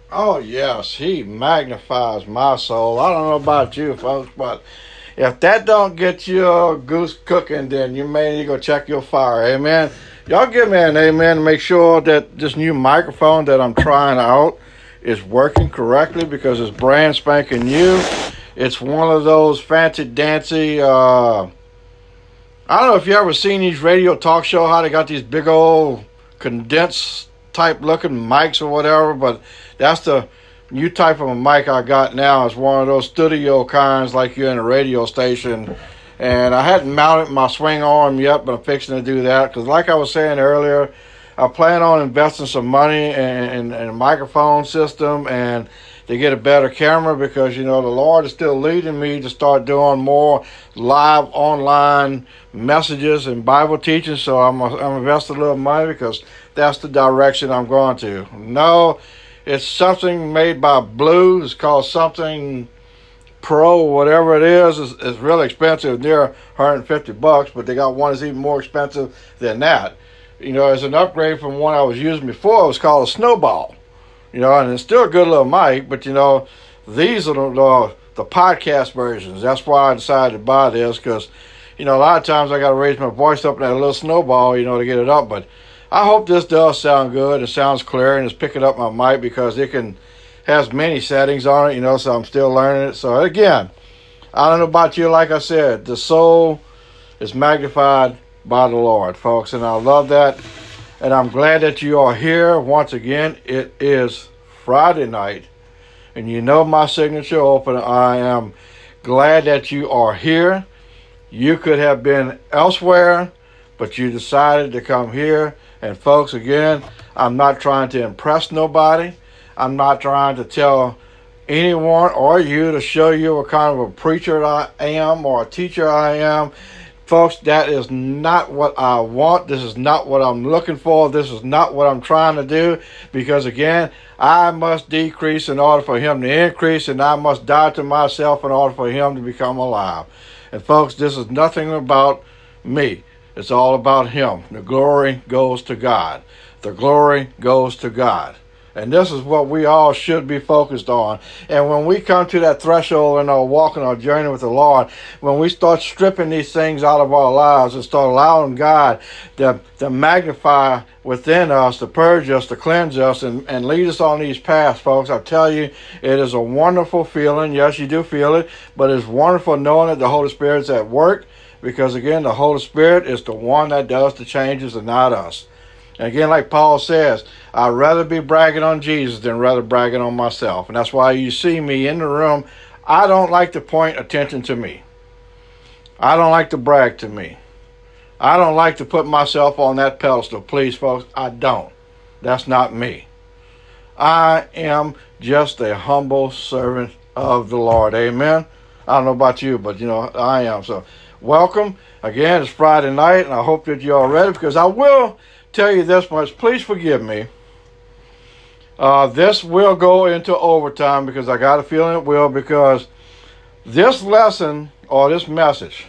Oh, yes, he magnifies my soul. I don't know about you, folks, but if that don't get your goose cooking, then you may need to go check your fire. Amen. Y'all give me an amen to make sure that this new microphone that I'm trying out is working correctly because it's brand spanking new. It's one of those fancy dancy. I don't know if you ever seen these radio talk show how they got these big old condensed type looking mics or whatever, but that's the new type of a mic I got now. It's one of those studio kinds like you're in a radio station. And I hadn't mounted my swing arm yet, but I'm fixing to do that because, like I was saying earlier, I plan on investing some money in a microphone system and to get a better camera because the Lord is still leading me to start doing more live online messages and Bible teaching. So I'm investing a little money because that's the direction I'm going to. No, it's something made by Blue. It's called something Pro, whatever it is. It's really expensive, near $150, but they got one that's even more expensive than that. It's an upgrade from one I was using before. It was called a Snowball. And it's still a good little mic, but these are the podcast versions. That's why I decided to buy this because, a lot of times I got to raise my voice up in that little snowball, to get it up. But I hope this does sound good. It sounds clear and it's picking up my mic because it has many settings on it, so I'm still learning it. So again, I don't know about you, like I said, the soul is magnified by the Lord, folks, and I love that. And I'm glad that you are here once again. It is Friday night, and my signature opener. I am glad that you are here. You could have been elsewhere, but you decided to come here. And folks, again, I'm not trying to impress nobody. I'm not trying to tell anyone or you to show you what kind of a preacher I am or a teacher I am. Folks, that is not what I want. This is not what I'm looking for. This is not what I'm trying to do. Because again, I must decrease in order for him to increase, and I must die to myself in order for him to become alive. And folks, this is nothing about me. It's all about him. The glory goes to God. The glory goes to God. And this is what we all should be focused on. And when we come to that threshold in our walk and our journey with the Lord, when we start stripping these things out of our lives and start allowing God to magnify within us, to purge us, to cleanse us, and lead us on these paths, folks, I tell you, it is a wonderful feeling. Yes, you do feel it, but it's wonderful knowing that the Holy Spirit's at work because, again, the Holy Spirit is the one that does the changes and not us. And again, like Paul says, I'd rather be bragging on Jesus than rather bragging on myself. And that's why you see me in the room. I don't like to point attention to me. I don't like to brag to me. I don't like to put myself on that pedestal. Please, folks, I don't. That's not me. I am just a humble servant of the Lord. Amen. I don't know about you, but I am. So welcome. Again, it's Friday night, and I hope that you're all ready because I will tell you this much. Please forgive me. This will go into overtime because I got a feeling it will, because this lesson or this message,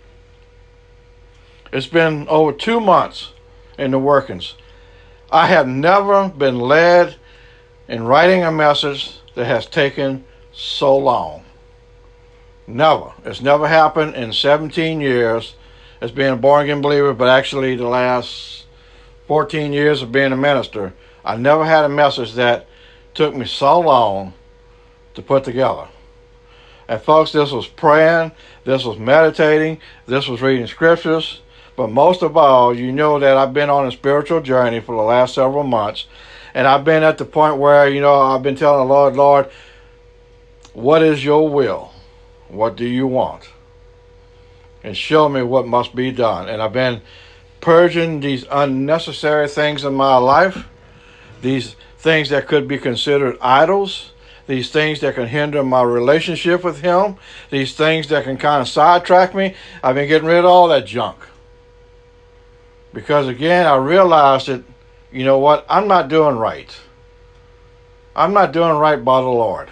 it's been over 2 months in the workings. I have never been led in writing a message that has taken so long. Never. It's never happened in 17 years as being a born-again believer, but actually the last 14 years of being a minister, I never had a message that took me so long to put together. And folks, this was praying, this was meditating, this was reading scriptures, but most of all, that I've been on a spiritual journey for the last several months, and I've been at the point where, I've been telling the Lord, Lord, what is your will? What do you want? And show me what must be done. And I've been purging these unnecessary things in my life, these things that could be considered idols, these things that can hinder my relationship with him, these things that can kind of sidetrack me. I've been getting rid of all that junk. Because again, I realized that, I'm not doing right. I'm not doing right by the Lord.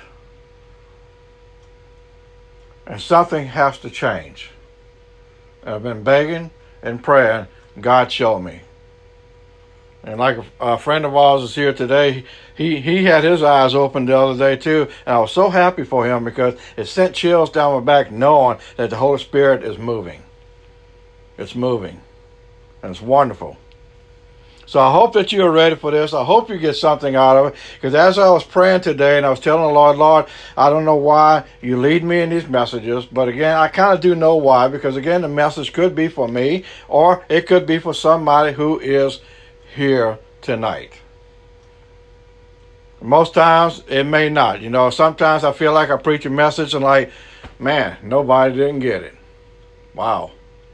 And something has to change. And I've been begging and praying, God show me. And like a friend of ours is here today, he had his eyes opened the other day too, and I was so happy for him because it sent chills down my back knowing that the Holy Spirit is moving. It's moving, and it's wonderful. So I hope that you are ready for this. I hope you get something out of it, because as I was praying today and I was telling the Lord, I don't know why you lead me in these messages, but again, I kind of do know why, because again, the message could be for me, or it could be for somebody who is here tonight. Most times it may not. Sometimes I feel like I preach a message and like, man, nobody didn't get it. Wow.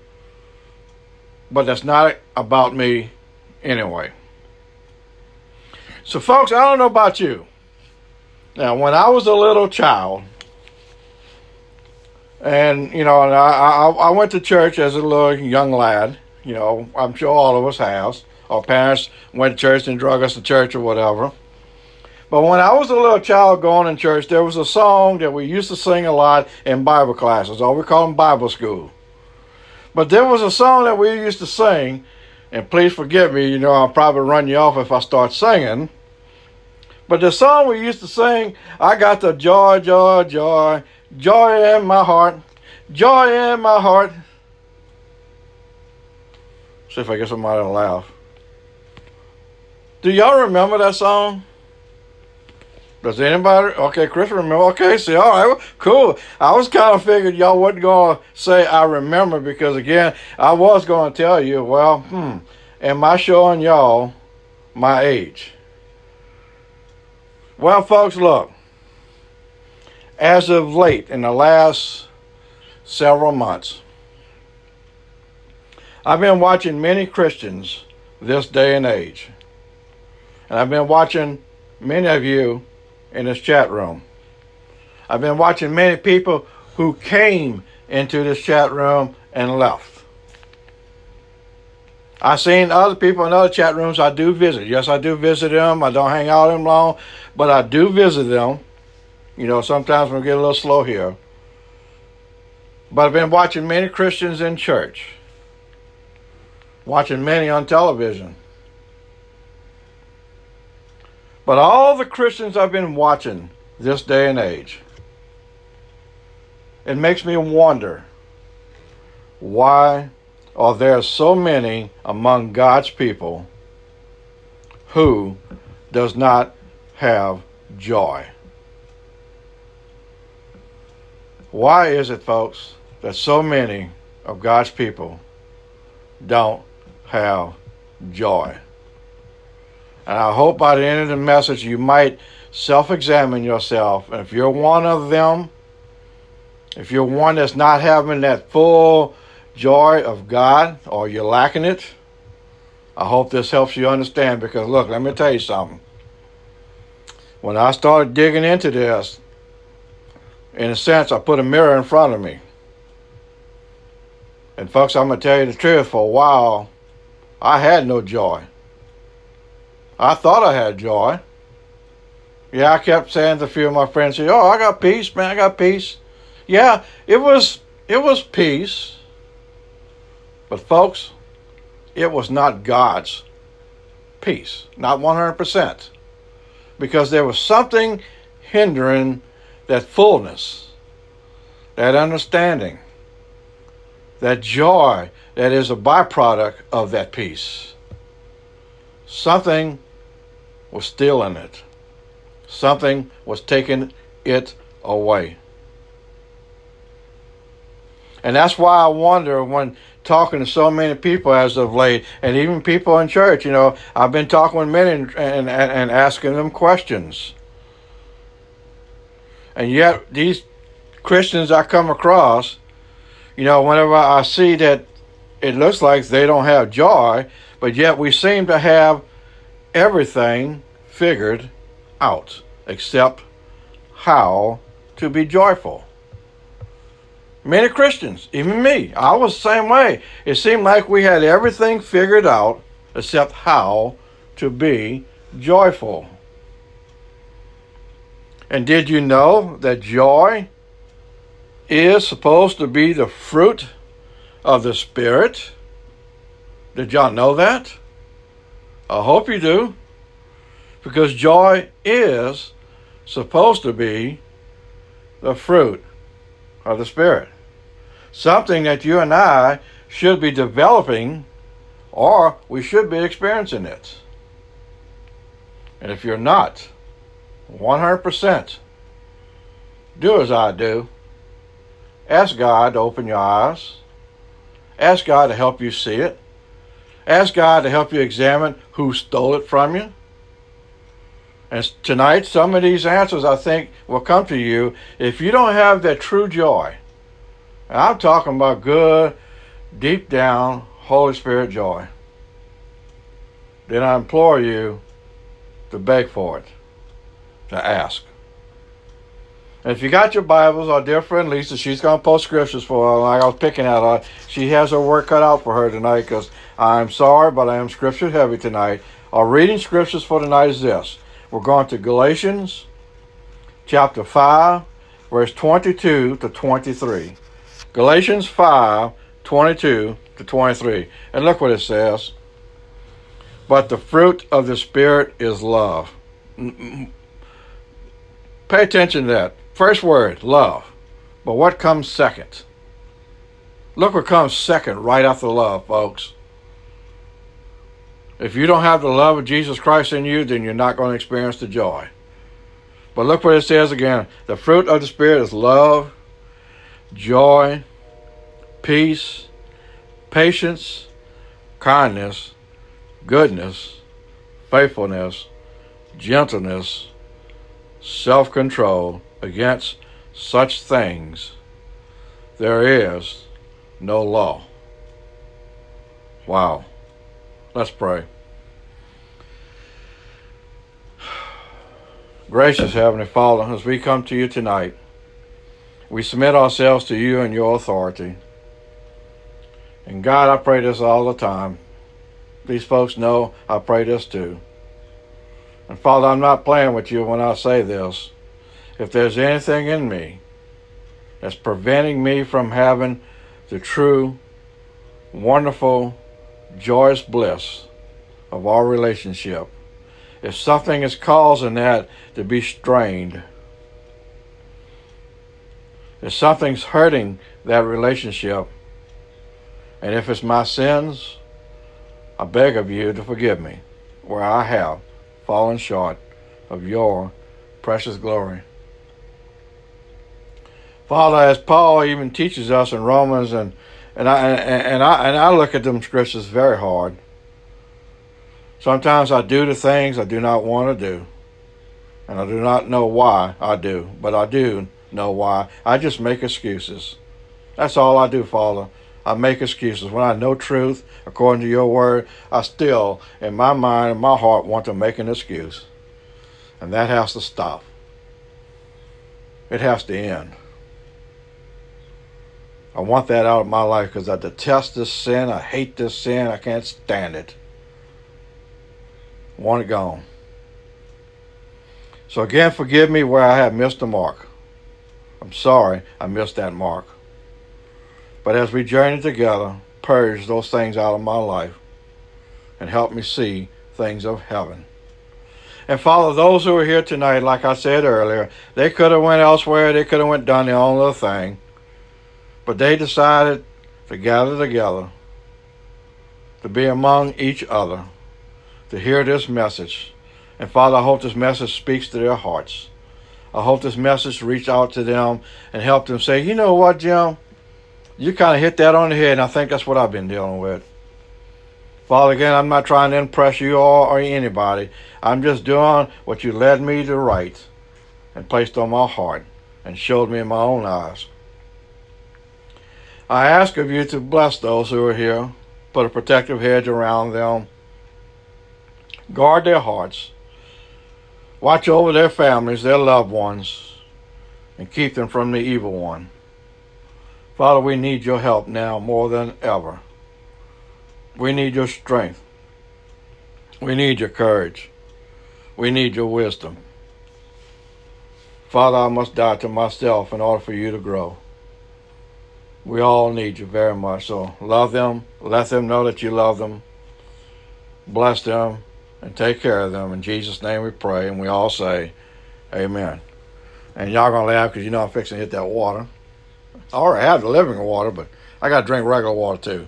But that's not about me anyway. So folks, I don't know about you. Now, when I was a little child, and I went to church as a little young lad. I'm sure all of us have. Our parents went to church and drug us to church or whatever. But when I was a little child going in church, there was a song that we used to sing a lot in Bible classes, or we call them Bible school. But there was a song that we used to sing, and please forgive me, I'll probably run you off if I start singing. But the song we used to sing, I got the joy, joy, joy, joy in my heart, joy in my heart. See if I get somebody to laugh. Do y'all remember that song? Does anybody? Okay, Chris remember. Okay, see, all right, well, cool. I was kind of figured y'all wasn't going to say I remember, because again, I was going to tell you, well, am I showing y'all my age? Well, folks, look. As of late, in the last several months, I've been watching many Christians this day and age. And I've been watching many of you in this chat room. I've been watching many people who came into this chat room and left. I've seen other people in other chat rooms I do visit. Yes, I do visit them. I don't hang out with them long, but I do visit them. Sometimes we get a little slow here. But I've been watching many Christians in church. Watching many on television. But all the Christians I've been watching this day and age, it makes me wonder, why are there so many among God's people who does not have joy? Why is it, folks, that so many of God's people don't have joy? And I hope by the end of the message you might self-examine yourself. And if you're one of them, if you're one that's not having that full joy of God, or you're lacking it, I hope this helps you understand. Because look, let me tell you something. When I started digging into this, in a sense, I put a mirror in front of me. And folks, I'm going to tell you the truth, for a while, I had no joy. I thought I had joy. Yeah, I kept saying to a few of my friends, oh, I got peace, man, I got peace. Yeah, it was peace. But folks, it was not God's peace. Not 100%. Because there was something hindering that fullness, that understanding, that joy that is a byproduct of that peace. Something was stealing it. Something was taking it away. And that's why I wonder, when talking to so many people as of late, and even people in church, I've been talking with many and asking them questions. And yet these Christians I come across, whenever I see that it looks like they don't have joy, but yet we seem to have everything figured out except how to be joyful. Many Christians, even me, I was the same way. It seemed like we had everything figured out except how to be joyful. And did you know that joy is supposed to be the fruit of the Spirit? Did y'all know that? I hope you do, because joy is supposed to be the fruit of the Spirit. Something that you and I should be developing, or we should be experiencing it. And if you're not, 100%, do as I do. Ask God to open your eyes. Ask God to help you see it. Ask God to help you examine who stole it from you. And tonight, some of these answers, I think, will come to you if you don't have that true joy. And I'm talking about good, deep down, Holy Spirit joy. Then I implore you to beg for it, to ask. And if you got your Bibles, our dear friend Lisa, she's going to post scriptures for her. Like I was picking at her, she has her work cut out for her tonight, because I'm sorry, but I am scripture heavy tonight. Our reading scriptures for tonight is this. We're going to Galatians chapter 5, verse 22 to 23. Galatians 5, 22 to 23. And look what it says. But the fruit of the Spirit is love. Pay attention to that. First word, love. But what comes second? Look what comes second right after love, folks. If you don't have the love of Jesus Christ in you, then you're not going to experience the joy. But look what it says again. The fruit of the Spirit is love, joy, peace, patience, kindness, goodness, faithfulness, gentleness, self-control. Against such things there is no law. Wow. Let's pray. Gracious Heavenly Father, as we come to you tonight, we submit ourselves to you and your authority. And God, I pray this all the time. These folks know I pray this too. And Father, I'm not playing with you when I say this. If there's anything in me that's preventing me from having the true, wonderful, joyous bliss of our relationship, if something is causing that to be strained, if something's hurting that relationship, and if it's my sins, I beg of you to forgive me where I have fallen short of your precious glory. Father, as Paul even teaches us in Romans, and I look at them scriptures very hard. Sometimes I do the things I do not want to do, and I do not know why I do, but I do know why. I just make excuses. That's all I do, Father. I make excuses. When I know truth, according to your word, I still, in my mind and my heart, want to make an excuse. And that has to stop. It has to end. I want that out of my life because I detest this sin. I hate this sin. I can't stand it. I want it gone. So again, forgive me where I have missed the mark. I'm sorry I missed that mark. But as we journey together, purge those things out of my life and help me see things of heaven. And Father, those who are here tonight, like I said earlier, they could have went elsewhere. They could have went done their own little thing. But they decided to gather together, to be among each other, to hear this message. And Father, I hope this message speaks to their hearts. I hope this message reach out to them and help them say, you know what, Jim? You kind of hit that on the head, and I think that's what I've been dealing with. Father, again, I'm not trying to impress you or anybody. I'm just doing what you led me to write and placed on my heart and showed me in my own eyes. I ask of you to bless those who are here, put a protective hedge around them, guard their hearts, watch over their families, their loved ones, and keep them from the evil one. Father, we need your help now more than ever. We need your strength. We need your courage. We need your wisdom. Father, I must die to myself in order for you to grow. We all need you very much. So love them. Let them know that you love them. Bless them. and take care of them. In Jesus' name we pray, and we all say, amen. And y'all going to laugh because you know I'm fixing to hit that water. I already have the living water, but I got to drink regular water too.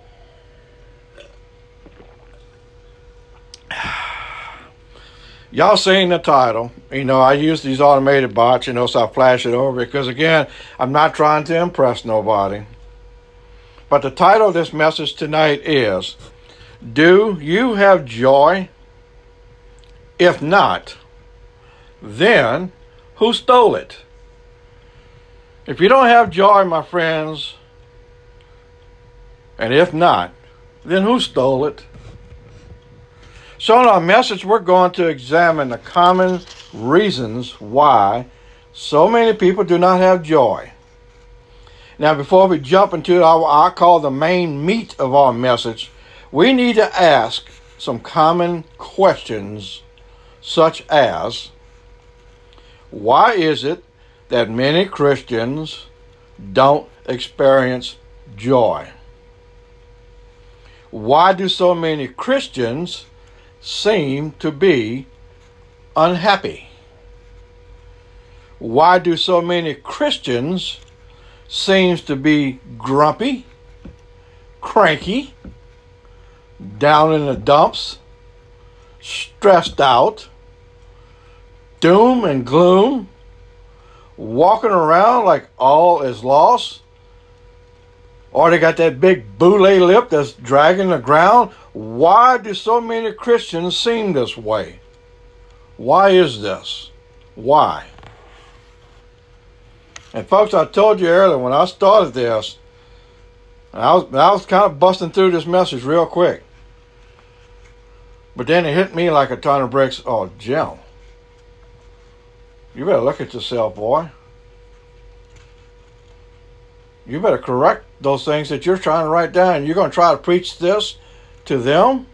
Y'all seen the title. You know, I use these automated bots, so I flash it over because, again, I'm not trying to impress nobody. But the title of this message tonight is, do you have joy? If not, then who stole it? If you don't have joy, my friends, and if not, then who stole it? So in our message, we're going to examine the common reasons why so many people do not have joy. Now, before we jump into what I call the main meat of our message, we need to ask some common questions, such as, why is it that many Christians don't experience joy? Why do so many Christians seem to be unhappy? Why do so many Christians seem to be grumpy, cranky, down in the dumps, stressed out, doom and gloom, walking around like all is lost? Or they got that big boule lip that's dragging the ground? Why do so many Christians seem this way? Why is this? Why? And folks, I told you earlier when I started this, I was kind of busting through this message real quick. But then it hit me like a ton of bricks. Oh, Jim, you better look at yourself, boy. You better correct those things that you're trying to write down. You're going to try to preach this to them?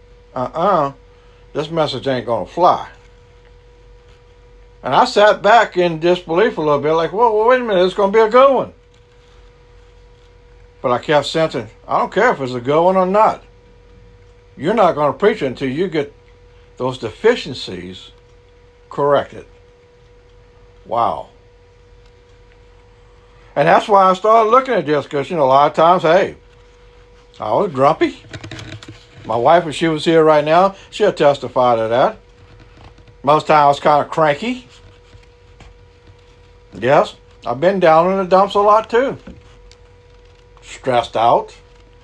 This message ain't going to fly. And I sat back in disbelief a little bit, like, well, wait a minute, it's going to be a good one. But I kept sensing, I don't care if it's a good one or not. You're not going to preach it until you get those deficiencies corrected. Wow. And that's why I started looking at this, because, a lot of times, hey, I was grumpy. My wife, if she was here right now, she'll testify to that. Most times I was kind of cranky. Yes, I've been down in the dumps a lot too. Stressed out.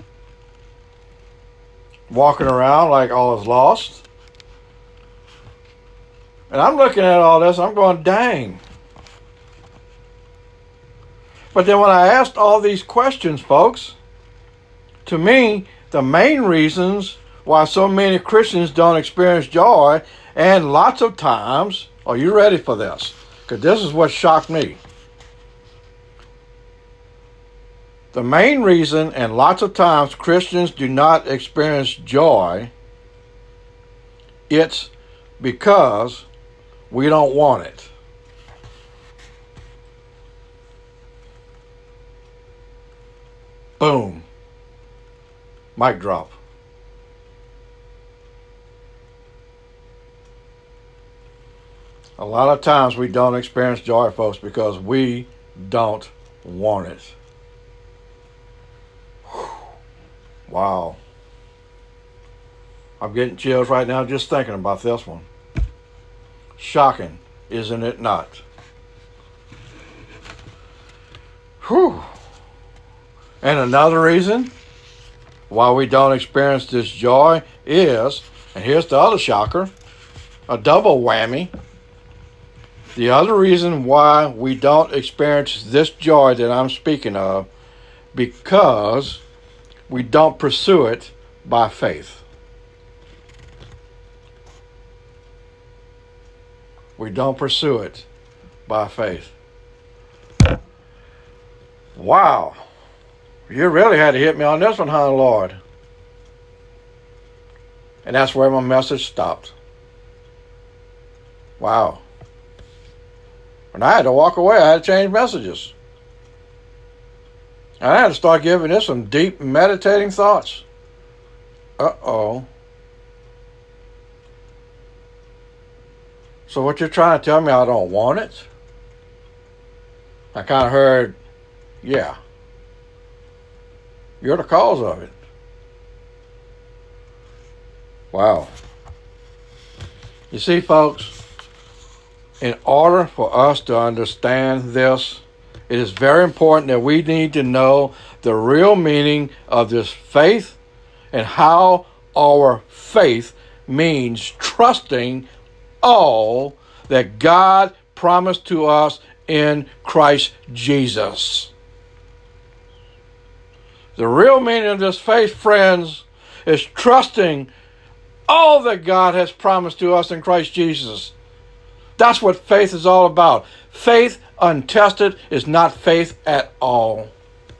Walking around like all is lost. And I'm looking at all this, I'm going, dang. But then when I asked all these questions, folks, to me, the main reasons why so many Christians don't experience joy, and lots of times, are you ready for this? Because this is what shocked me. The main reason, and lots of times, Christians do not experience joy, it's because we don't want it. Boom. Mic drop. A lot of times we don't experience joy, folks, because we don't want it. Wow. I'm getting chills right now just thinking about this one. Shocking, isn't it not? Whew. And another reason why we don't experience this joy is, and here's the other shocker, a double whammy. The other reason why we don't experience this joy that I'm speaking of, because we don't pursue it by faith. We don't pursue it by faith. Wow. You really had to hit me on this one, huh, Lord? And that's where my message stopped. Wow. And I had to walk away. I had to change messages. And I had to start giving this some deep meditating thoughts. Uh-oh. So what you're trying to tell me, I don't want it? I kind of heard, yeah, you're the cause of it. Wow. You see, folks, in order for us to understand this, it is very important that we need to know the real meaning of this faith and how our faith means trusting all that God promised to us in Christ Jesus. The real meaning of this faith, friends, is trusting all that God has promised to us in Christ Jesus. That's what faith is all about. Faith untested is not faith at all.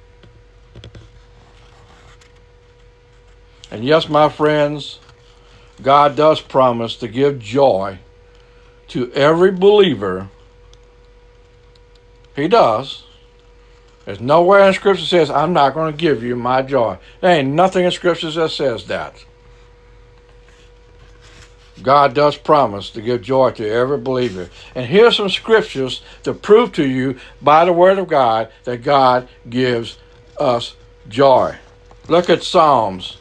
And yes, my friends, God does promise to give joy to every believer. He does. There's nowhere in Scripture that says, I'm not going to give you my joy. There ain't nothing in Scripture that says that. God does promise to give joy to every believer. And here's some scriptures to prove to you by the Word of God that God gives us joy. Look at Psalms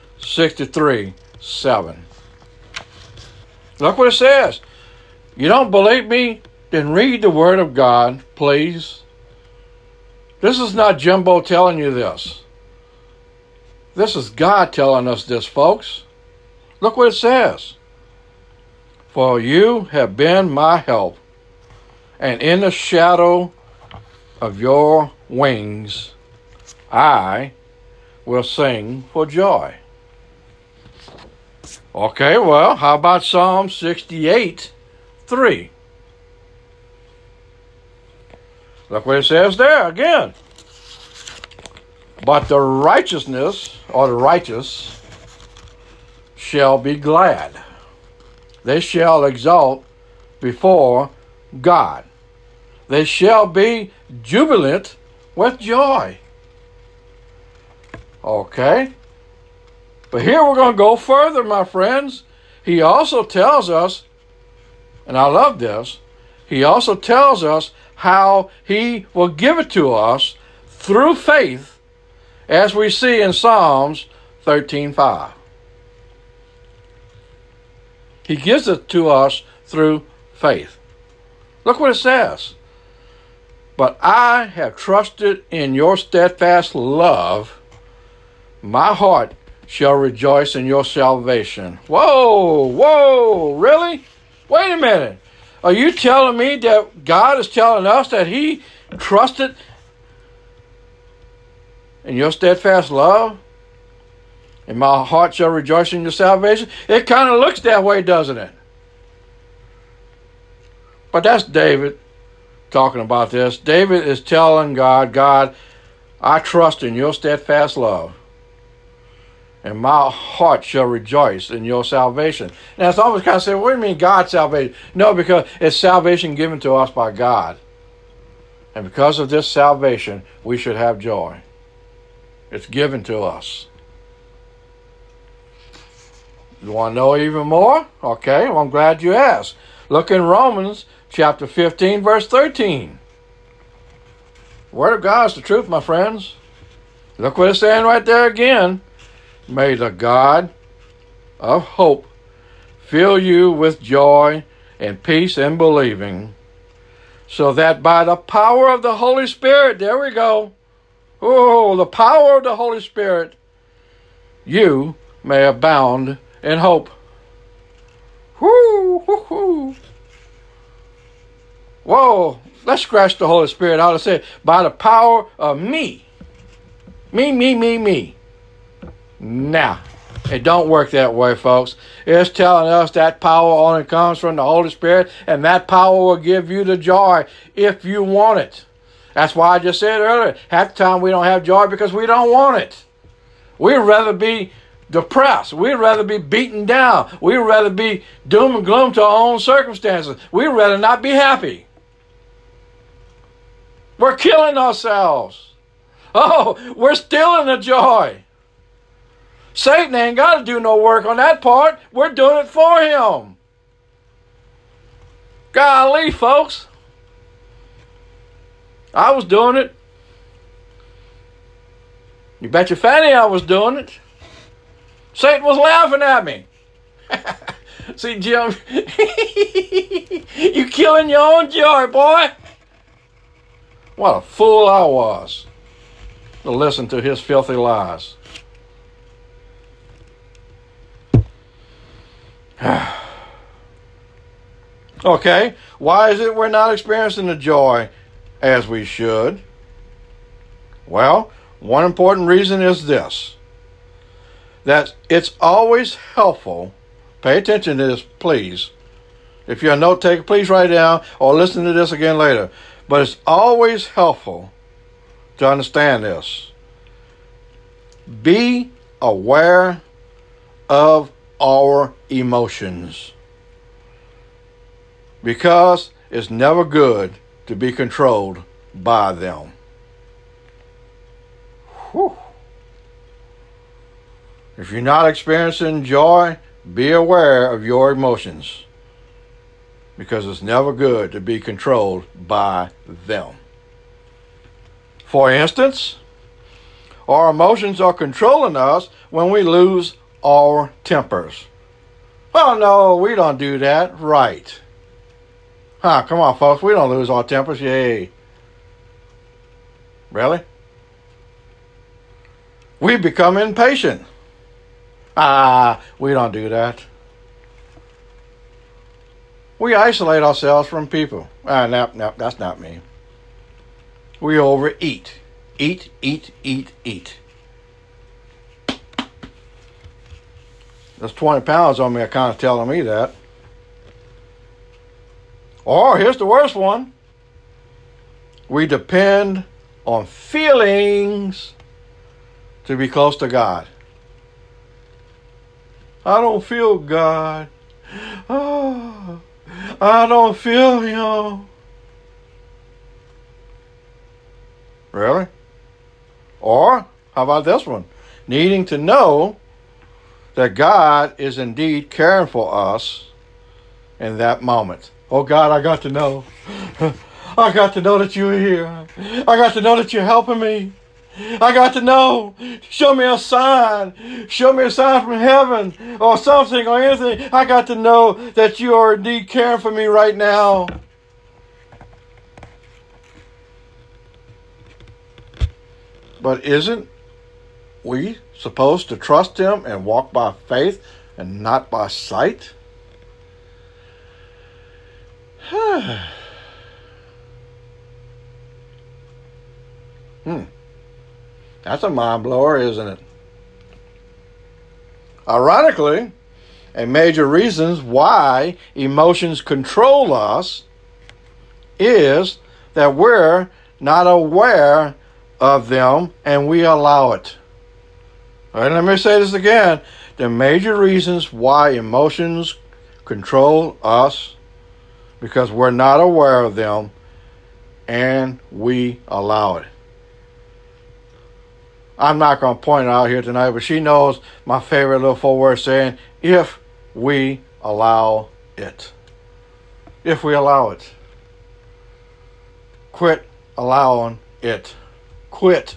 63:7. Look what it says. You don't believe me? Then read the Word of God, please. This is not Jimbo telling you this. This is God telling us this, folks. Look what it says. For you have been my help, and in the shadow of your wings I will sing for joy. Okay, well, how about Psalm 68:3? Look what it says there again. But the righteousness, or the righteous, shall be glad. They shall exult before God. They shall be jubilant with joy. Okay? But here we're going to go further, my friends. He also tells us, and I love this, he also tells us how he will give it to us through faith, as we see in Psalms 13:5. He gives it to us through faith. Look what it says. But I have trusted in your steadfast love. My heart shall rejoice in your salvation. Whoa, really? Wait a minute. Are you telling me that God is telling us that he trusted in your steadfast love? And my heart shall rejoice in your salvation? It kind of looks that way, doesn't it? But that's David talking about this. David is telling God, God, I trust in your steadfast love, and my heart shall rejoice in your salvation. Now, it's always kind of saying, what do you mean God's salvation? No, because it's salvation given to us by God. And because of this salvation, we should have joy. It's given to us. You want to know even more? Okay, well, I'm glad you asked. Look in Romans chapter 15, verse 13. Word of God is the truth, my friends. Look what it's saying right there again. May the God of hope fill you with joy and peace in believing, so that by the power of the Holy Spirit, there we go. Oh, the power of the Holy Spirit, you may abound in hope. Whoo, whoo, whoo. Whoa, let's scratch the Holy Spirit out and say, by the power of me. Me. Nah, it don't work that way, folks. It's telling us that power only comes from the Holy Spirit, and that power will give you the joy if you want it. That's why I just said earlier, half the time we don't have joy because we don't want it. We'd rather be depressed. We'd rather be beaten down. We'd rather be doom and gloom to our own circumstances. We'd rather not be happy. We're killing ourselves. Oh, we're stealing the joy. Satan ain't got to do no work on that part. We're doing it for him. Golly, folks. I was doing it. You bet your fanny I was doing it. Satan was laughing at me. See, Jim, you killing your own joy, boy. What a fool I was to listen to his filthy lies. Okay, why is it we're not experiencing the joy as we should? Well, one important reason is this, that it's always helpful. Pay attention to this, please. If you're a note taker, please write it down or listen to this again later. But it's always helpful to understand this. Be aware of our emotions, because it's never good to be controlled by them. Whew. If you're not experiencing joy, be aware of your emotions, because it's never good to be controlled by them. For instance, our emotions are controlling us when we lose our tempers. Oh no, we don't do that. Right. Come on, folks. We don't lose our tempers. Yay. Really? We become impatient. We don't do that. We isolate ourselves from people. Nope, that's not me. We overeat. Eat. There's 20 pounds on me are kind of telling me that. Or here's the worst one. We depend on feelings to be close to God. I don't feel God. Oh, I don't feel Him. Really? Or how about this one? Needing to know that God is indeed caring for us in that moment. Oh God, I got to know. I got to know that you're here. I got to know that you're helping me. I got to know. Show me a sign. Show me a sign from heaven or something or anything. I got to know that you are indeed caring for me right now. But isn't we supposed to trust Him and walk by faith and not by sight? That's a mind blower, isn't it? Ironically, a major reason why emotions control us is that we're not aware of them and we allow it. All right, let me say this again. The major reasons why emotions control us, because we're not aware of them and we allow it. I'm not going to point it out here tonight, but she knows my favorite little 4-word saying, if we allow it. If we allow it. Quit allowing it. Quit.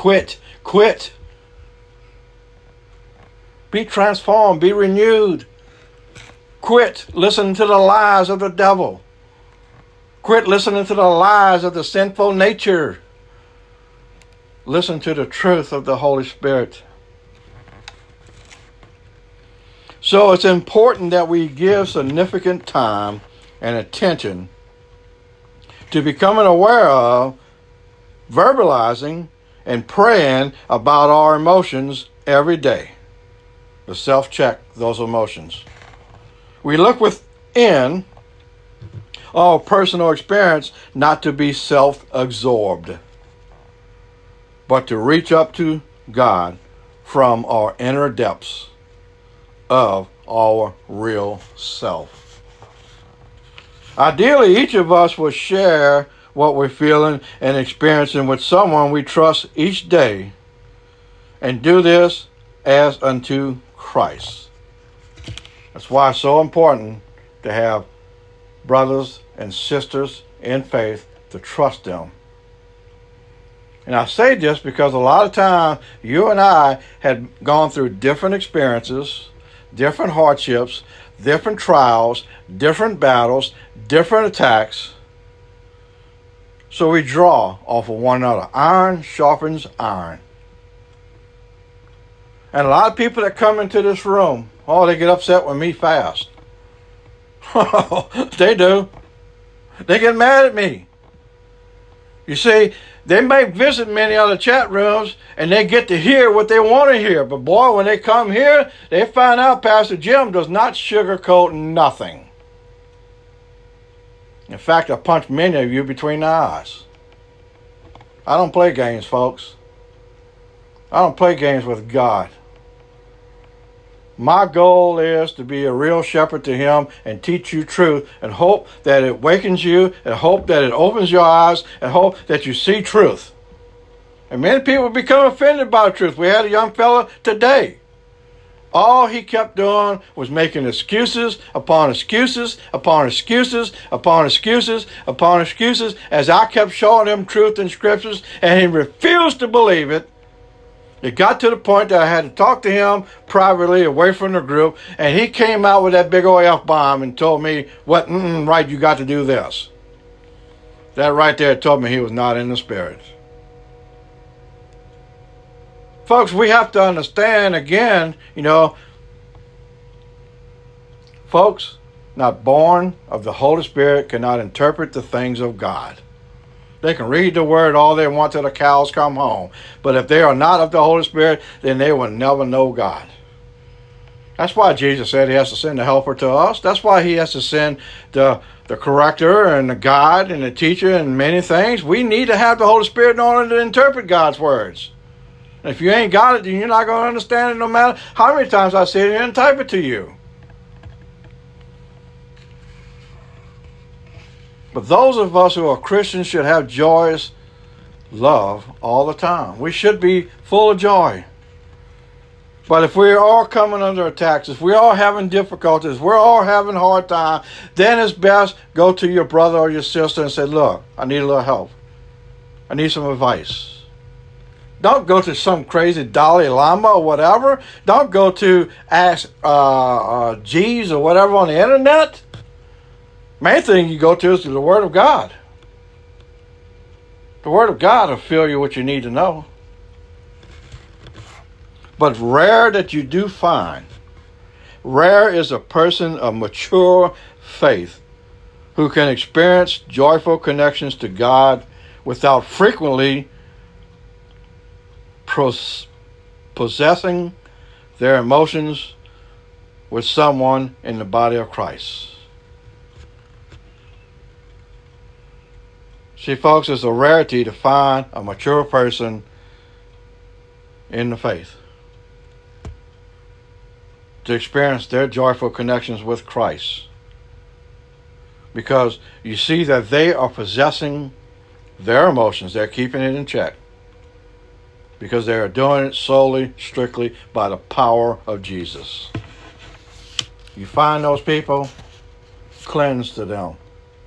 Be transformed. Be renewed. Quit listening to the lies of the devil. Quit listening to the lies of the sinful nature. Listen to the truth of the Holy Spirit. So it's important that we give significant time and attention to becoming aware of, verbalizing, and praying about our emotions every day. To self-check those emotions. We look within our personal experience not to be self-absorbed, but to reach up to God from our inner depths of our real self. Ideally, each of us will share what we're feeling and experiencing with someone we trust each day, and do this as unto Christ. That's why it's so important to have brothers and sisters in faith to trust them. And I say this because a lot of times you and I had gone through different experiences, different hardships, different trials, different battles, different attacks. So we draw off of one another. Iron sharpens iron. And a lot of people that come into this room, they get upset with me fast. They do. They get mad at me. You see, they may visit many other chat rooms and they get to hear what they want to hear. But boy, when they come here, they find out Pastor Jim does not sugarcoat nothing. In fact, I punch many of you between the eyes. I don't play games, folks. I don't play games with God. My goal is to be a real shepherd to Him and teach you truth and hope that it wakens you and hope that it opens your eyes and hope that you see truth. And many people become offended by truth. We had a young fella today. All he kept doing was making excuses upon excuses upon excuses upon excuses upon excuses as I kept showing him truth in scriptures, and he refused to believe it. It got to the point that I had to talk to him privately away from the group, and he came out with that big old F-bomb and told me, right, you got to do this. That right there told me he was not in the spirit. Folks, we have to understand again, folks not born of the Holy Spirit cannot interpret the things of God. They can read the word all they want till the cows come home. But if they are not of the Holy Spirit, then they will never know God. That's why Jesus said He has to send the helper to us. That's why He has to send the corrector and the guide and the teacher and many things. We need to have the Holy Spirit in order to interpret God's words. And if you ain't got it, then you're not going to understand it no matter how many times I sit here and type it to you. But those of us who are Christians should have joyous love all the time. We should be full of joy. But if we're all coming under attacks, if we're all having difficulties, we're all having a hard time, then it's best go to your brother or your sister and say, look, I need a little help. I need some advice. Don't go to some crazy Dalai Lama or whatever. Don't go to Ask Jeeves or whatever on the internet. Main thing you go to is the Word of God. The Word of God will fill you what you need to know. But rare that you do find. Rare is a person of mature faith who can experience joyful connections to God without frequently possessing their emotions with someone in the body of Christ. See, folks, it's a rarity to find a mature person in the faith to experience their joyful connections with Christ. Because you see that they are possessing their emotions. They're keeping it in check. Because they are doing it solely, strictly by the power of Jesus. You find those people, cleanse to them.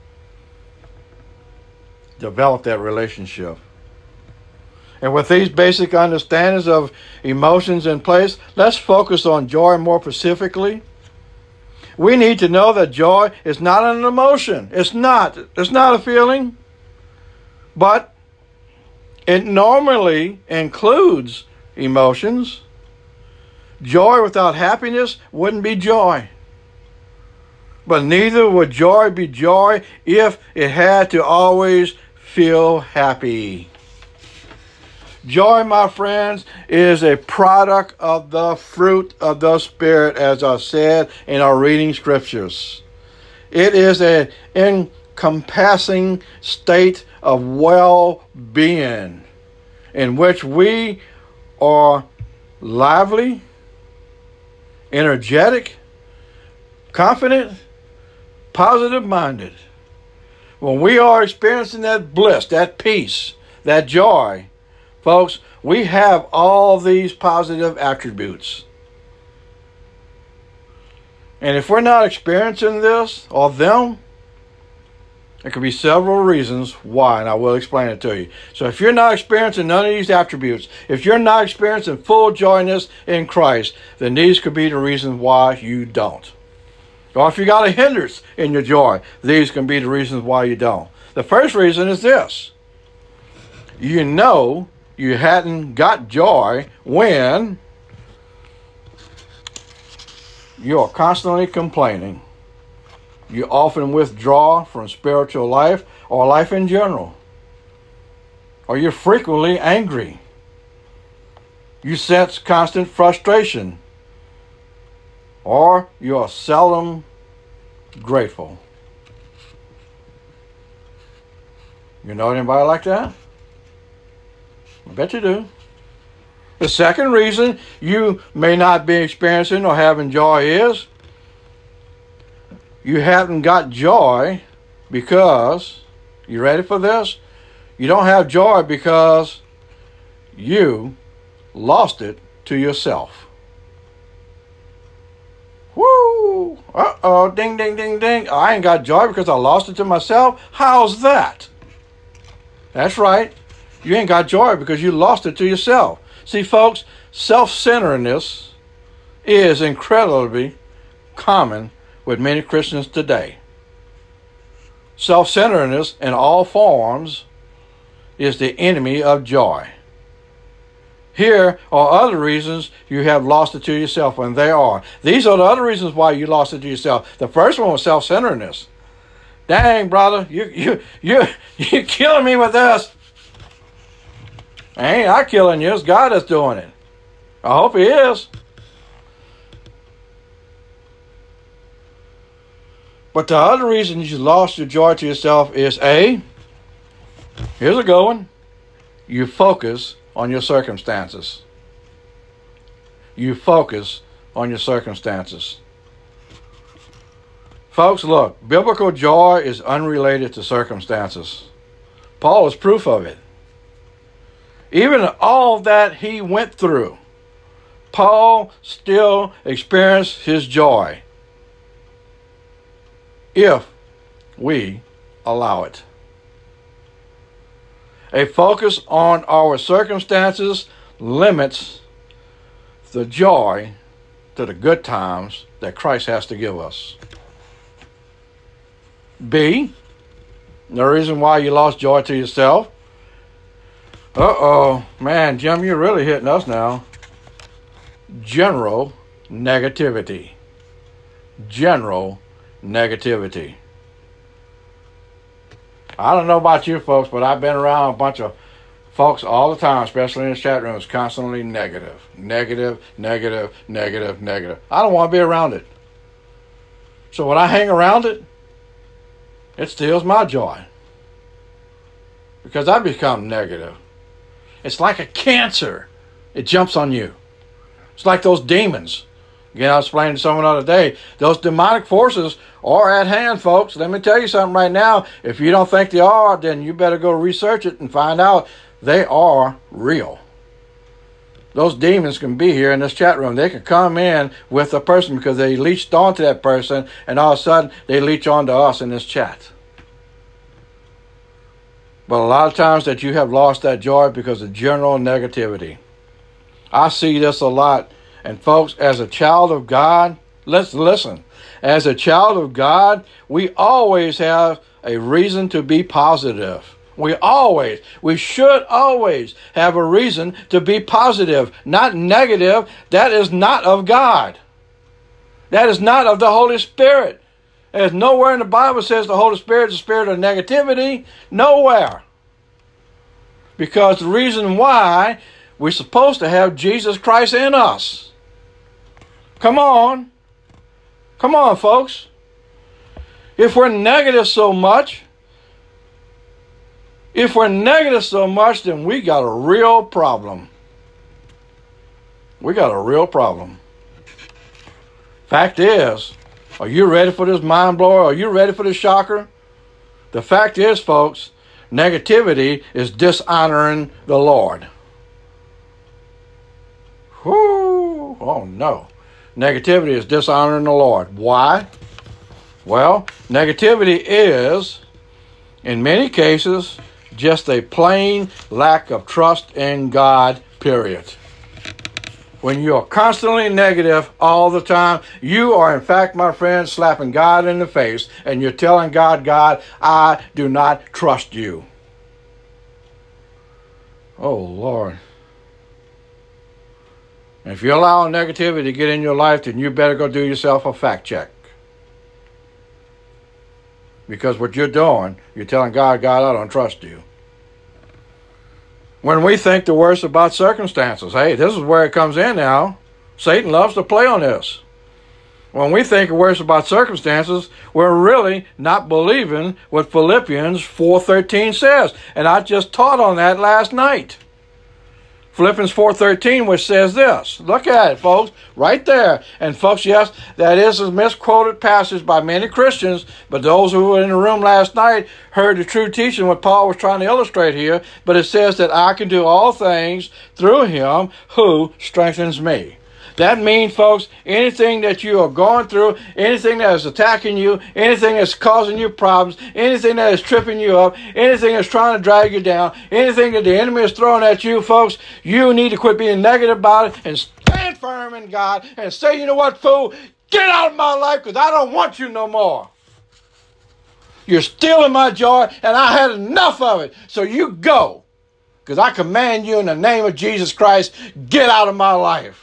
Develop that relationship. And with these basic understandings of emotions in place, let's focus on joy more specifically. We need to know that joy is not an emotion. It's not a feeling. But it normally includes emotions. Joy without happiness wouldn't be joy. But neither would joy be joy if it had to always feel happy. Joy, my friends, is a product of the fruit of the Spirit, as I said in our reading scriptures. It is an encompassing state of well-being in which we are lively, energetic, confident, positive-minded. When we are experiencing that bliss, that peace, that joy, folks, we have all these positive attributes. And if we're not experiencing this or them, There could be several reasons why, and I will explain it to you. So if you're not experiencing none of these attributes, if you're not experiencing full joyness in Christ, then these could be the reasons why you don't. Or if you got a hindrance in your joy, these can be the reasons why you don't. The first reason is this. You know you hadn't got joy when you are constantly complaining. You often withdraw from spiritual life or life in general. Or you're frequently angry. You sense constant frustration. Or you are seldom grateful. You know anybody like that? I bet you do. The second reason you may not be experiencing or having joy is you haven't got joy because, you ready for this? You don't have joy because you lost it to yourself. Woo! Uh-oh, ding, ding, ding, ding. I ain't got joy because I lost it to myself? How's that? That's right. You ain't got joy because you lost it to yourself. See, folks, self-centeredness is incredibly common with many Christians today. Self-centeredness in all forms is the enemy of joy. Here are other reasons you have lost it to yourself, and they are. These are the other reasons why you lost it to yourself. The first one was self-centeredness. Dang, brother, you're killing me with this. Ain't I killing you? It's God that's doing it. I hope He is. But the other reason you lost your joy to yourself is A, here's a good one, you focus on your circumstances. You focus on your circumstances. Folks, look, biblical joy is unrelated to circumstances. Paul is proof of it. Even all that he went through, Paul still experienced his joy if we allow it. A focus on our circumstances limits the joy to the good times that Christ has to give us. B, the reason why you lost joy to yourself. Uh-oh, man, Jim, you're really hitting us now. General negativity. General negativity. I don't know about you folks, but I've been around a bunch of folks all the time, especially in the chat rooms, constantly negative. Negative, negative, negative, negative. I don't want to be around it. So when I hang around it, it steals my joy. Because I become negative. It's like a cancer. It jumps on you. It's like those demons. Again, I was explaining to someone the other day, those demonic forces are at hand, folks. Let me tell you something right now. If you don't think they are, then you better go research it and find out they are real. Those demons can be here in this chat room. They can come in with a person because they leached onto that person, and all of a sudden they leech onto us in this chat. But a lot of times that you have lost that joy because of general negativity. I see this a lot. And folks, as a child of God, let's listen. As a child of God, we always have a reason to be positive. We should always have a reason to be positive, not negative. That is not of God. That is not of the Holy Spirit. There's nowhere in the Bible says the Holy Spirit is the spirit of negativity. Nowhere. Because the reason why we're supposed to have Jesus Christ in us. Come on. Come on, folks. If we're negative so much, then we got a real problem. We got a real problem. Fact is, are you ready for this mind blower? Are you ready for this shocker? The fact is, folks, negativity is dishonoring the Lord. Whoo! Oh no. Negativity is dishonoring the Lord. Why? Well, negativity is In many cases, just a plain lack of trust in God, period. When you are constantly negative all the time, you are, in fact, my friend, slapping God in the face, and you're telling God, God, I do not trust you. Oh, Lord. And if you're allowing negativity to get in your life, then you better go do yourself a fact check. Because what you're doing, you're telling God, God, I don't trust you. When we think the worst about circumstances, hey, this is where it comes in now. Satan loves to play on this. When we think the worst about circumstances, we're really not believing what Philippians 4:13 says. And I just taught on that last night. Philippians 4:13, which says this. Look at it, folks, right there. And folks, yes, that is a misquoted passage by many Christians, but those who were in the room last night heard the true teaching, what Paul was trying to illustrate here. But it says that I can do all things through him who strengthens me. That means, folks, anything that you are going through, anything that is attacking you, anything that's causing you problems, anything that is tripping you up, anything that's trying to drag you down, anything that the enemy is throwing at you, folks, you need to quit being negative about it and stand firm in God and say, you know what, fool, get out of my life because I don't want you no more. You're stealing my joy and I had enough of it. So you go, because I command you in the name of Jesus Christ, get out of my life.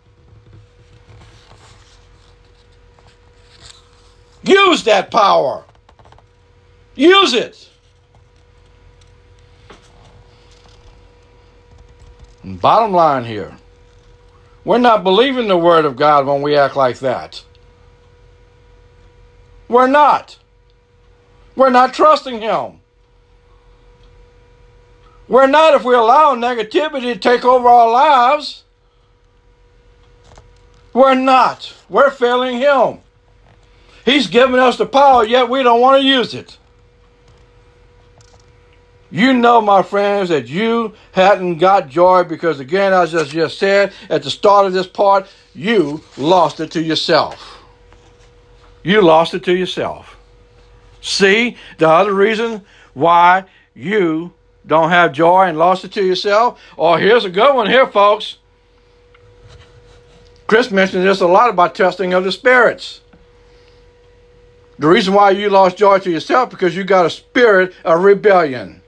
Use that power. Use it. And bottom line here, we're not believing the word of God when we act like that. We're not. We're not trusting him. We're not if we allow negativity to take over our lives. We're not. We're failing him. He's given us the power, yet we don't want to use it. You know, my friends, that you hadn't got joy because, again, as I just said at the start of this part, you lost it to yourself. You lost it to yourself. See, the other reason why you don't have joy and lost it to yourself? Oh, here's a good one here, folks. Chris mentioned this a lot about testing of the spirits. The reason why you lost joy to yourself because you got a spirit of rebellion.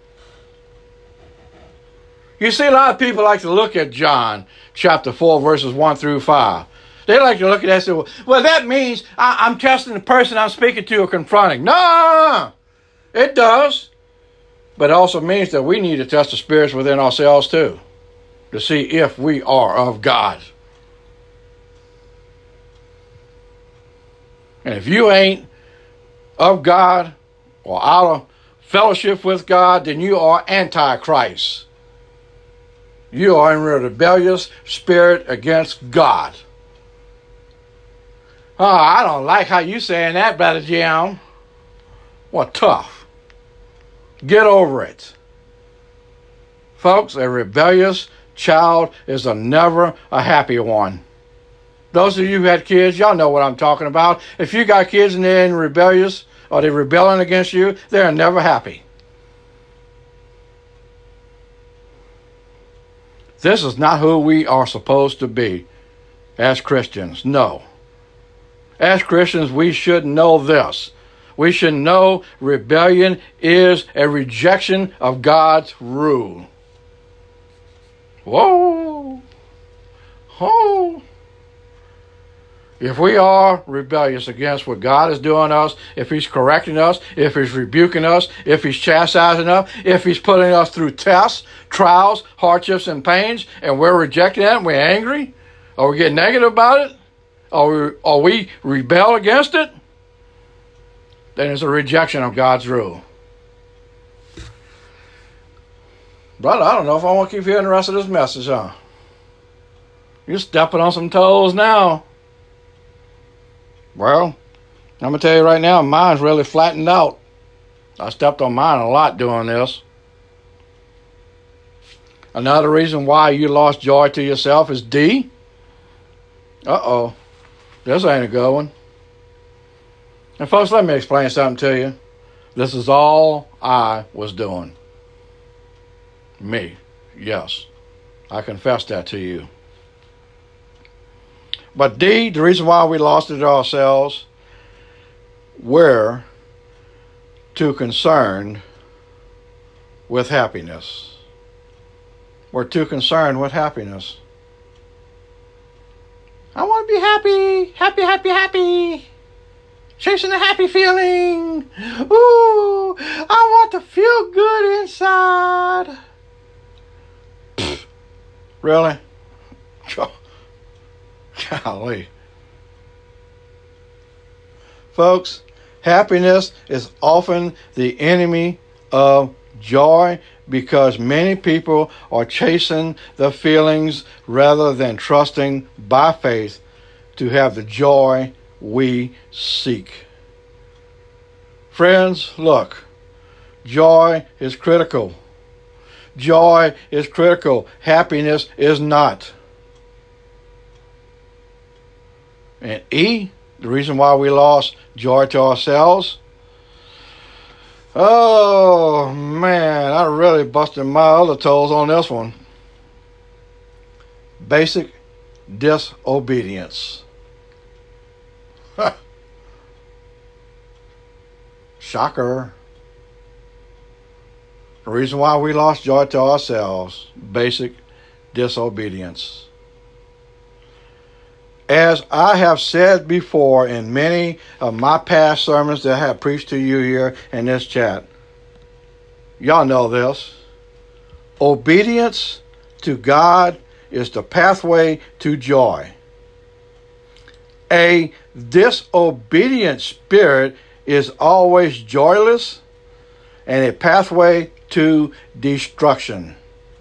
You see, a lot of people like to look at John chapter 4, verses 1 through 5. They like to look at that and say, well, that means I'm testing the person I'm speaking to or confronting. No, it does. But it also means that we need to test the spirits within ourselves too, to see if we are of God. And if you ain't of God or out of fellowship with God, then you are antichrist. You are in a rebellious spirit against God. Oh, I don't like how you saying that, Brother Jim. Well, tough. Get over it. Folks, a rebellious child is never a happy one. Those of you who had kids, y'all know what I'm talking about. If you got kids and they're rebellious or they're rebelling against you, they're never happy. This is not who we are supposed to be as Christians. No. As Christians, we should know this. We should know rebellion is a rejection of God's rule. Whoa. Oh. If we are rebellious against what God is doing to us, if he's correcting us, if he's rebuking us, if he's chastising us, if he's putting us through tests, trials, hardships, and pains, and we're rejecting that and we're angry, or we get negative about it, or we rebel against it, then it's a rejection of God's rule. Brother, I don't know if I want to keep hearing the rest of this message, huh? You're stepping on some toes now. Well, I'm going to tell you right now, mine's really flattened out. I stepped on mine a lot doing this. Another reason why you lost joy to yourself is D. Uh-oh. This ain't a good one. And folks, let me explain something to you. This is all I was doing. Me. Yes. I confess that to you. But D, the reason why we lost it ourselves, we're too concerned with happiness. We're too concerned with happiness. I want to be happy, happy, happy, happy. Chasing the happy feeling. Ooh, I want to feel good inside. Pfft, really? Golly. Folks, happiness is often the enemy of joy because many people are chasing the feelings rather than trusting by faith to have the joy we seek. Friends, look, joy is critical. Joy is critical. Happiness is not. And E, the reason why we lost joy to ourselves. Oh, man, I really busted my other toes on this one. Basic disobedience. Huh. Shocker. The reason why we lost joy to ourselves. Basic disobedience. As I have said before in many of my past sermons that I have preached to you here in this chat, y'all know this. Obedience to God is the pathway to joy. A disobedient spirit is always joyless and a pathway to destruction.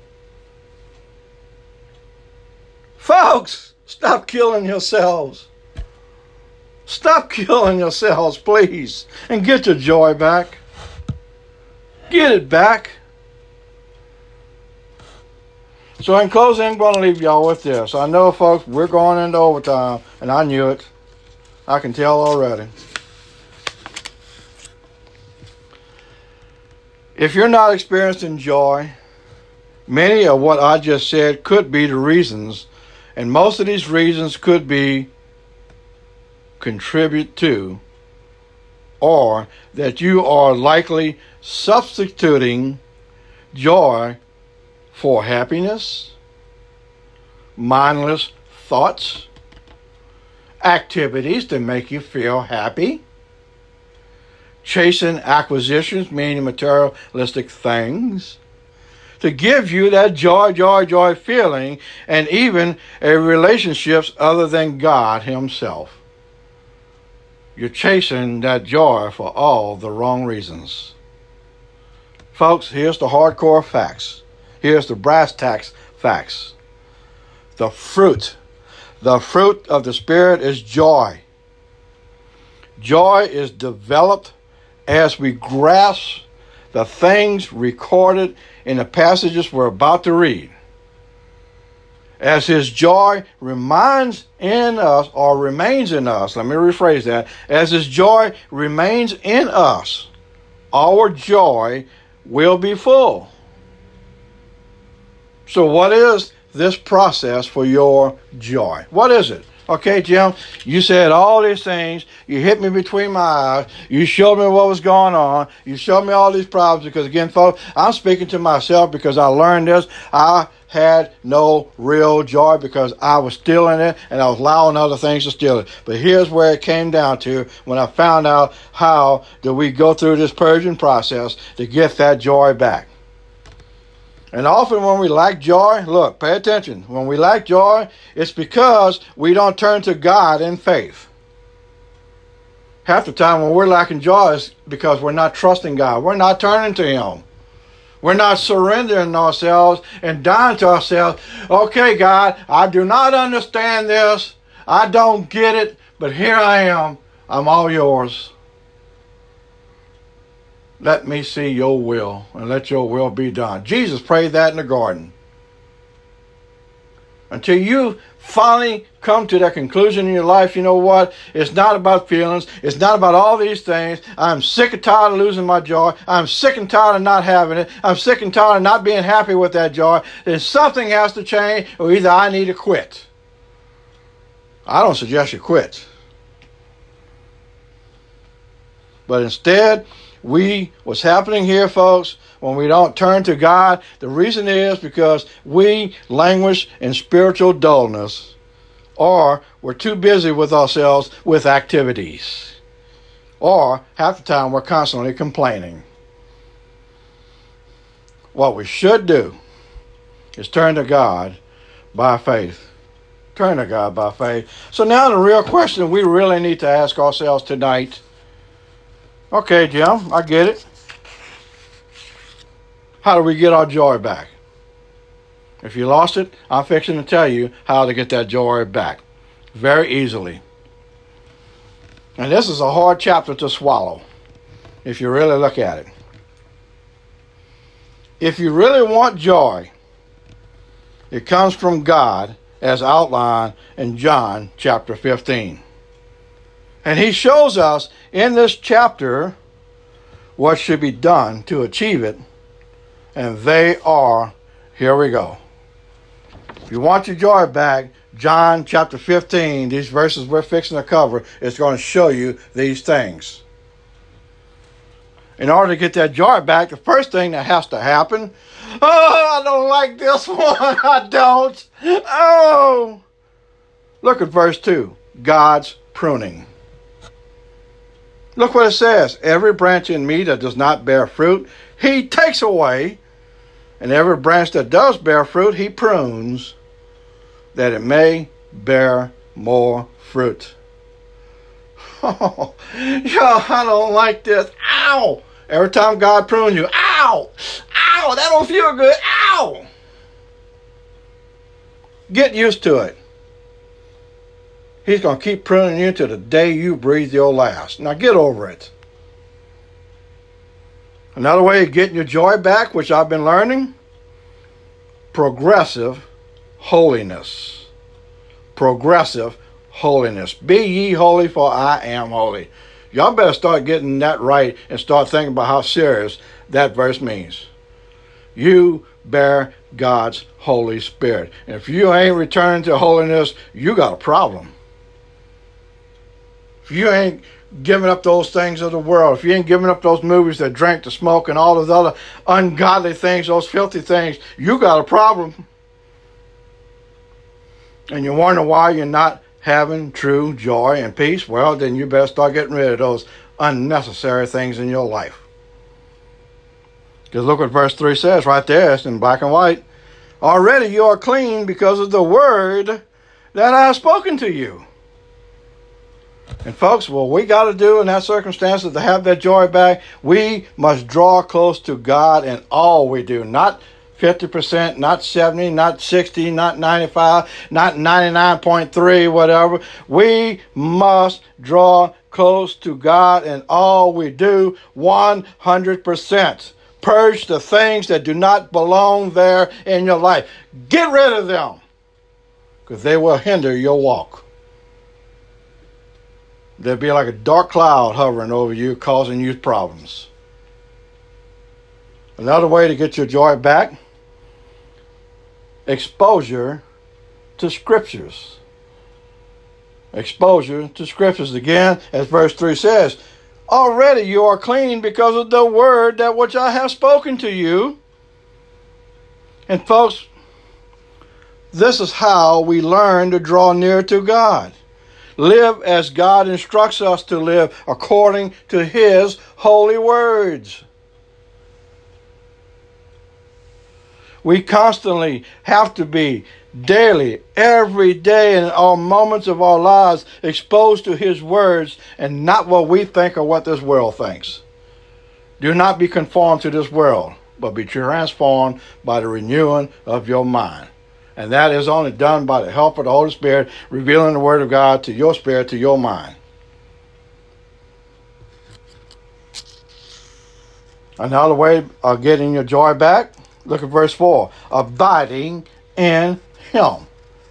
Folks, stop killing yourselves. Stop killing yourselves, please, and get your joy back. Get it back. So in closing, I'm going to leave y'all with this. I know, folks, we're going into overtime, and I knew it. I can tell already. If you're not experiencing joy, many of what I just said could be the reasons. And most of these reasons could be contribute to, or that you are likely substituting joy for happiness, mindless thoughts, activities to make you feel happy, chasing acquisitions, meaning materialistic things, to give you that joy feeling, and even relationships other than God Himself. You're chasing that joy for all the wrong reasons. Folks, here's the hardcore facts. Here's the brass tacks facts. The fruit of the Spirit is joy. Joy is developed as we grasp the things recorded in the passages we're about to read. As His joy remains in us, let me rephrase that. As His joy remains in us, our joy will be full. So what is this process for your joy? What is it? Okay, Jim, you said all these things. You hit me between my eyes. You showed me what was going on. You showed me all these problems because, again, folks, I'm speaking to myself because I learned this. I had no real joy because I was stealing it and I was allowing other things to steal it. But here's where it came down to when I found out how do we go through this purging process to get that joy back. And often when we lack joy, look, pay attention. When we lack joy, it's because we don't turn to God in faith. Half the time when we're lacking joy is because we're not trusting God. We're not turning to Him. We're not surrendering ourselves and dying to ourselves. Okay, God, I do not understand this. I don't get it, but here I am. I'm all yours. Let me see your will, and let your will be done. Jesus prayed that in the garden. Until you finally come to that conclusion in your life, you know what? It's not about feelings. It's not about all these things. I'm sick and tired of losing my joy. I'm sick and tired of not having it. I'm sick and tired of not being happy with that joy. Then something has to change, or either I need to quit. I don't suggest you quit. But instead, what's happening here, folks, when we don't turn to God, the reason is because we languish in spiritual dullness, or we're too busy with ourselves with activities, or half the time we're constantly complaining. What we should do is turn to God by faith. Turn to God by faith. So now the real question we really need to ask ourselves tonight. Okay, Jim, I get it. How do we get our joy back? If you lost it, I'm fixing to tell you how to get that joy back. Very easily. And this is a hard chapter to swallow, if you really look at it. If you really want joy, it comes from God, as outlined in John chapter 15. And he shows us in this chapter what should be done to achieve it. And they are, here we go. If you want your joy back, John chapter 15, these verses we're fixing to cover, is going to show you these things. In order to get that joy back, the first thing that has to happen, I don't like this one, I don't. Oh! Look at verse 2, God's pruning. Look what it says. Every branch in me that does not bear fruit, he takes away. And every branch that does bear fruit, he prunes, that it may bear more fruit. Oh, yo, I don't like this. Ow! Every time God prunes you, ow! Ow! That don't feel good. Ow! Get used to it. He's going to keep pruning you to the day you breathe your last. Now get over it. Another way of getting your joy back, which I've been learning, progressive holiness. Progressive holiness. Be ye holy, for I am holy. Y'all better start getting that right and start thinking about how serious that verse means. You bear God's Holy Spirit. And if you ain't returning to holiness, you got a problem. If you ain't giving up those things of the world, if you ain't giving up those movies, the drink, the smoke, and all those other ungodly things, those filthy things, you got a problem. And you wonder why you're not having true joy and peace, well, then you better start getting rid of those unnecessary things in your life. Because look what verse 3 says right there. It's in black and white. Already you are clean because of the word that I have spoken to you. And folks, what we got to do in that circumstance is to have that joy back, we must draw close to God in all we do. Not 50%, not 70, not 60, not 95, not 99.3, whatever. We must draw close to God in all we do 100%. Purge the things that do not belong there in your life. Get rid of them, because they will hinder your walk. They'll be like a dark cloud hovering over you, causing you problems. Another way to get your joy back, exposure to scriptures. Exposure to scriptures. Again, as verse 3 says, already you are clean because of the word that which I have spoken to you. And folks, this is how we learn to draw near to God. Live as God instructs us to live, according to His holy words. We constantly have to be daily, every day in all moments of our lives exposed to His words and not what we think or what this world thinks. Do not be conformed to this world, but be transformed by the renewing of your mind. And that is only done by the help of the Holy Spirit, revealing the Word of God to your spirit, to your mind. Another way of getting your joy back, look at verse 4. Abiding in Him.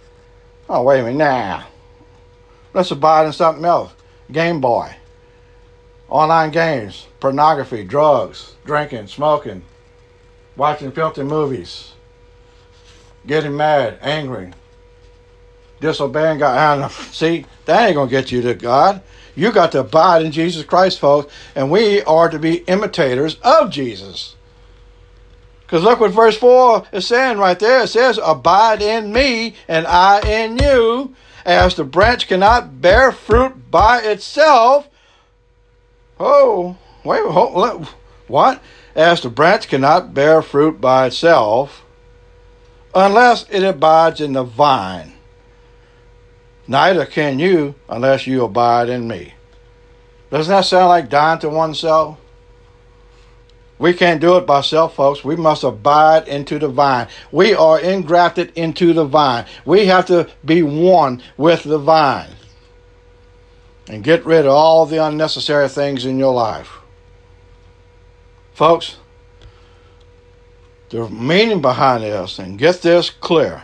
Oh, wait a minute. Nah. Let's abide in something else. Game Boy. Online games. Pornography. Drugs. Drinking. Smoking. Watching filthy movies. Getting mad. Angry. Disobeying God. See, that ain't going to get you to God. You got to abide in Jesus Christ, folks. And we are to be imitators of Jesus. Because look what verse 4 is saying right there. It says, abide in me and I in you. As the branch cannot bear fruit by itself. Oh, wait, what? As the branch cannot bear fruit by itself unless it abides in the vine. Neither can you unless you abide in me. Doesn't that sound like dying to oneself? We can't do it by self, folks. We must abide into the vine. We are engrafted into the vine. We have to be one with the vine. And get rid of all the unnecessary things in your life. Folks, the meaning behind this, and get this clear.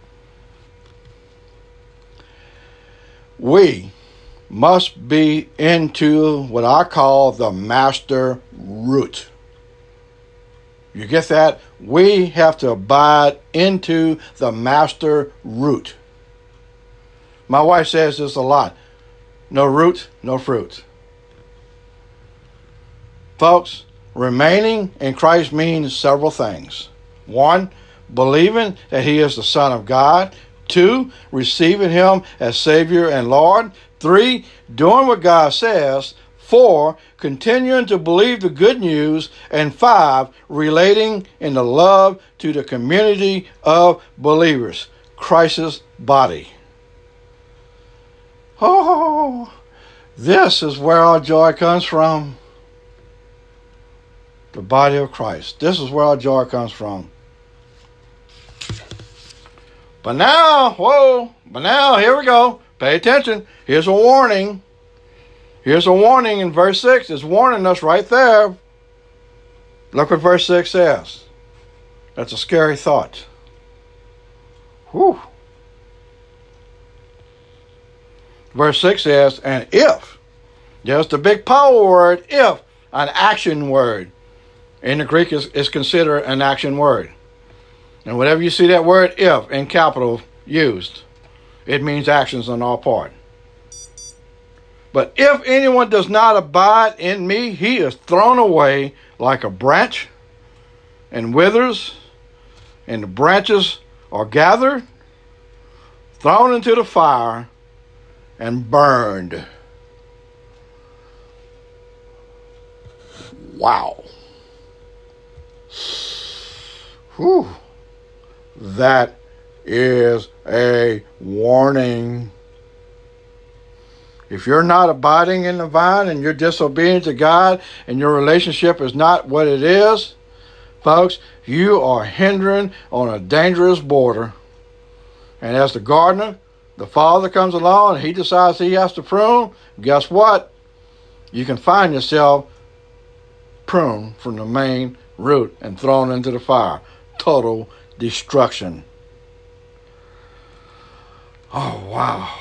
We must be into what I call the master root. You get that? We have to abide into the master root. My wife says this a lot. No root, no fruit. Folks, remaining in Christ means several things. 1, believing that He is the Son of God. 2, receiving Him as Savior and Lord. 3, doing what God says. 4, continuing to believe the good news. And 5, relating in the love to the community of believers, Christ's body. Oh, this is where our joy comes from. The body of Christ. This is where our joy comes from. But now, here we go. Pay attention. Here's a warning. Here's a warning in verse 6. It's warning us right there. Look what verse 6 says. That's a scary thought. Whew. Verse 6 says, and if, there's the big power word, if, an action word. In the Greek is considered an action word. And whenever you see that word if in capital used, it means actions on our part. But if anyone does not abide in me, he is thrown away like a branch and withers, and the branches are gathered, thrown into the fire, and burned. Wow. Whew. That is a warning. If you're not abiding in the vine and you're disobedient to God and your relationship is not what it is, folks, you are hindering on a dangerous border. And as the gardener, the father comes along and he decides he has to prune, guess what? You can find yourself pruned from the main root and thrown into the fire. Total destruction. Oh, wow.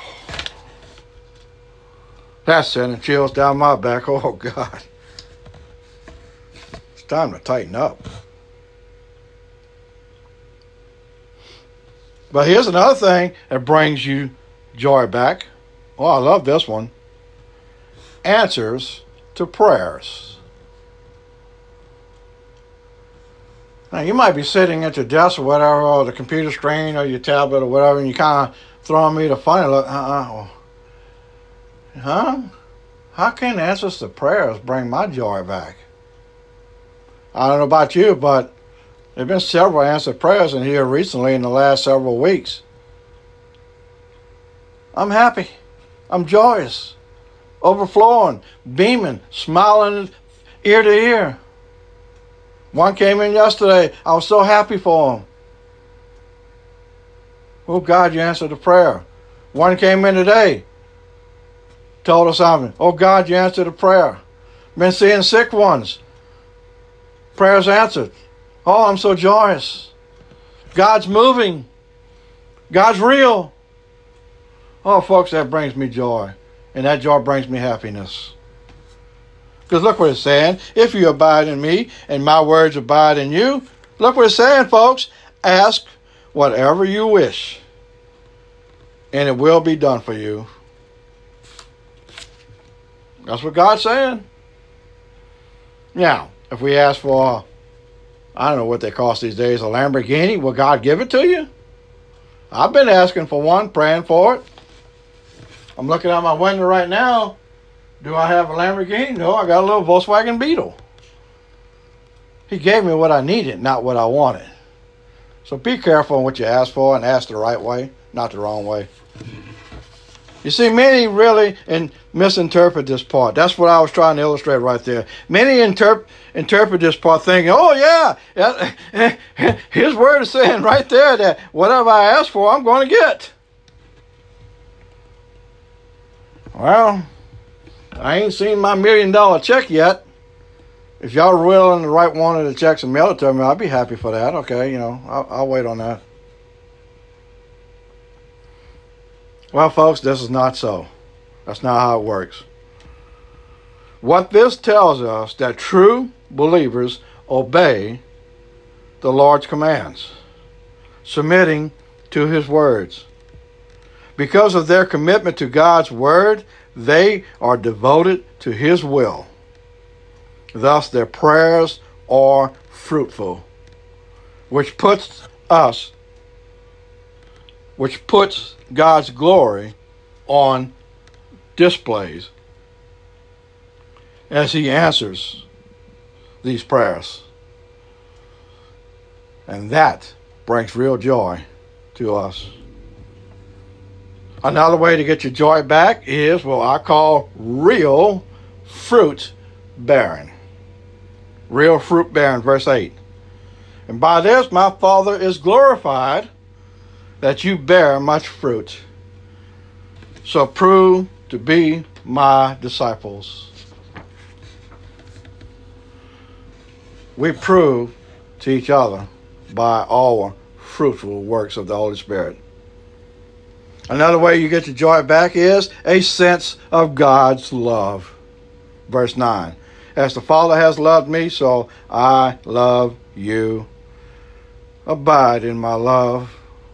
That's sending chills down my back. Oh, God. It's time to tighten up. But here's another thing that brings you joy back. Oh, I love this one. Answers to prayers. Now, you might be sitting at your desk or whatever, or the computer screen or your tablet or whatever, and you kind of throwing me the funny look. Huh? How can answers to prayers bring my joy back? I don't know about you, but there have been several answered prayers in here recently in the last several weeks. I'm happy. I'm joyous. Overflowing. Beaming. Smiling ear to ear. One came in yesterday. I was so happy for him. Oh, God, you answered the prayer. One came in today. Told us something. Oh, God, you answered the prayer. Been seeing sick ones. Prayers answered. Oh, I'm so joyous. God's moving. God's real. Oh, folks, that brings me joy. And that joy brings me happiness. Because look what it's saying. If you abide in me and my words abide in you, look what it's saying, folks. Ask whatever you wish, and it will be done for you. That's what God's saying. Now, if we ask for, I don't know what they cost these days, a Lamborghini, will God give it to you? I've been asking for one, praying for it. I'm looking out my window right now. Do I have a Lamborghini? No, I got a little Volkswagen Beetle. He gave me what I needed, not what I wanted. So be careful on what you ask for and ask the right way, not the wrong way. You see, many really misinterpret this part. That's what I was trying to illustrate right there. Many interpret this part thinking, oh yeah, his word is saying right there that whatever I ask for, I'm going to get. Well, I ain't seen my $1 million check yet. If y'all are willing to write one of the checks and mail it to me, I'd be happy for that. Okay, I'll wait on that. Well, folks, this is not so. That's not how it works. What this tells us that true believers obey the Lord's commands, submitting to his words. Because of their commitment to God's word, they are devoted to his will. Thus, their prayers are fruitful, which puts God's glory on displays as he answers these prayers. And that brings real joy to us. Another way to get your joy back is what I call real fruit bearing. Real fruit bearing, verse 8. And by this my Father is glorified, that you bear much fruit. So prove to be my disciples. We prove to each other by our fruitful works of the Holy Spirit. Another way you get your joy back is a sense of God's love. Verse 9. As the Father has loved me, so I love you. Abide in my love.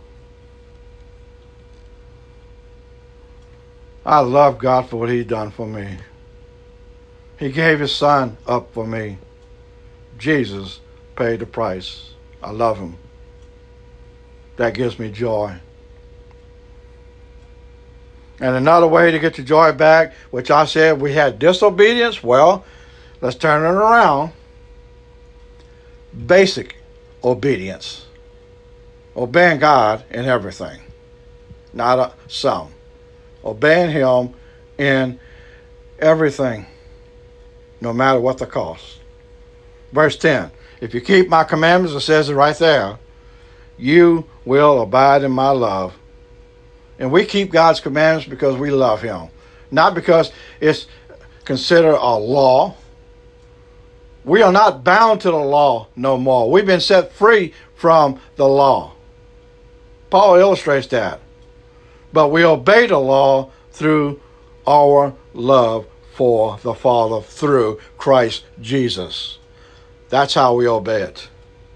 I love God for what he's done for me. He gave his son up for me. Jesus paid the price. I love him. That gives me joy. And another way to get your joy back, which I said we had disobedience, well, let's turn it around. Basic obedience. Obeying God in everything. Not some. Obeying him in everything, no matter what the cost. Verse 10. If you keep my commandments, it says it right there, you will abide in my love. And we keep God's commandments because we love him. Not because it's considered a law. We are not bound to the law no more. We've been set free from the law. Paul illustrates that. But we obey the law through our love for the Father through Christ Jesus. That's how we obey it.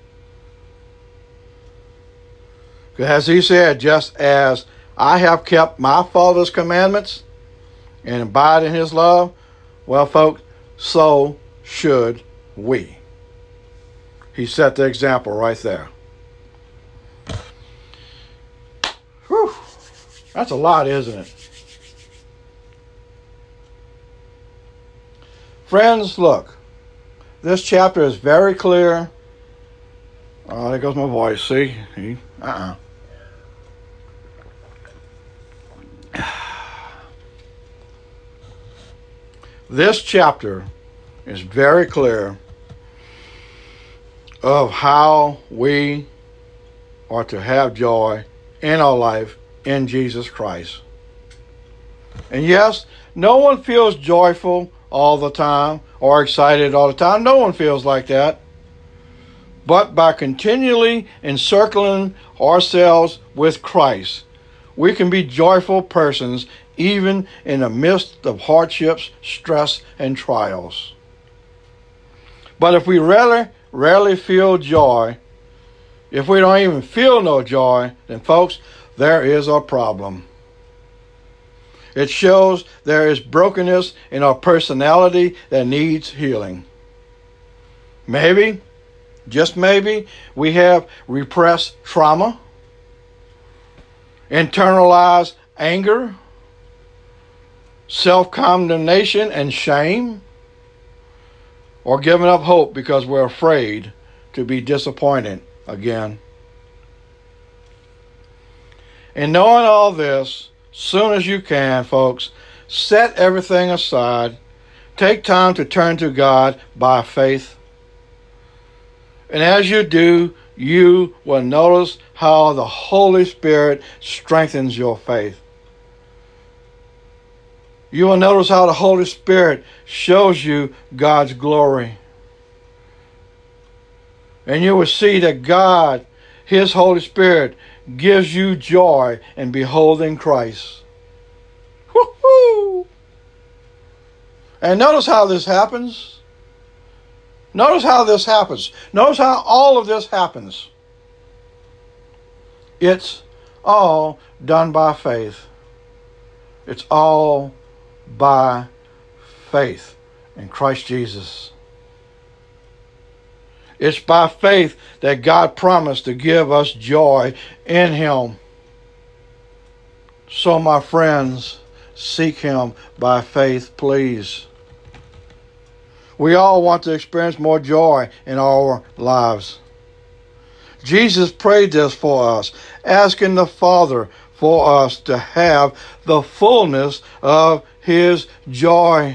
As he said, just as I have kept my Father's commandments and abide in his love, well, folks, so should we. He set the example right there. Whew. That's a lot, isn't it? Friends, look. This chapter is very clear. Oh, there goes my voice. See? This chapter is very clear of how we are to have joy in our life in Jesus Christ. And yes, no one feels joyful all the time or excited all the time. No one feels like that. But by continually encircling ourselves with Christ, we can be joyful persons even in the midst of hardships, stress, and trials. But if we rarely feel joy, if we don't even feel no joy, then folks, there is a problem. It shows there is brokenness in our personality that needs healing. Maybe, just maybe, we have repressed trauma, internalized anger, self-condemnation and shame, or giving up hope because we're afraid to be disappointed again. And knowing all this, soon as you can, folks, set everything aside. Take time to turn to God by faith. And as you do, you will notice how the Holy Spirit strengthens your faith. You will notice how the Holy Spirit shows you God's glory. And you will see that God, His Holy Spirit, gives you joy in beholding Christ. Woo-hoo! And notice how this happens. Notice how this happens. Notice how all of this happens. It's all done by faith. It's all by faith in Christ Jesus. It's by faith that God promised to give us joy in Him. So, my friends, seek Him by faith, please. We all want to experience more joy in our lives. Jesus prayed this for us, asking the Father for us to have the fullness of His joy.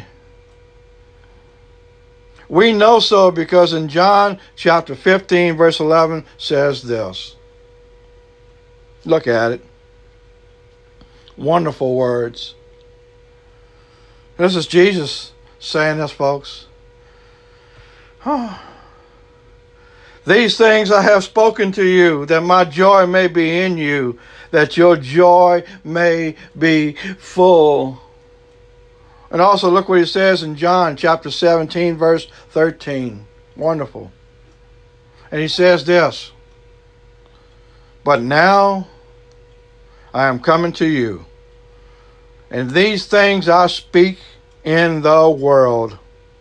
We know so because in John chapter 15, verse 11 says this. Look at it. Wonderful words. This is Jesus saying this, folks. These things I have spoken to you, that my joy may be in you, that your joy may be full. And also look what He says in John chapter 17, verse 13. Wonderful. And He says this, but now I am coming to you, and these things I speak in the world,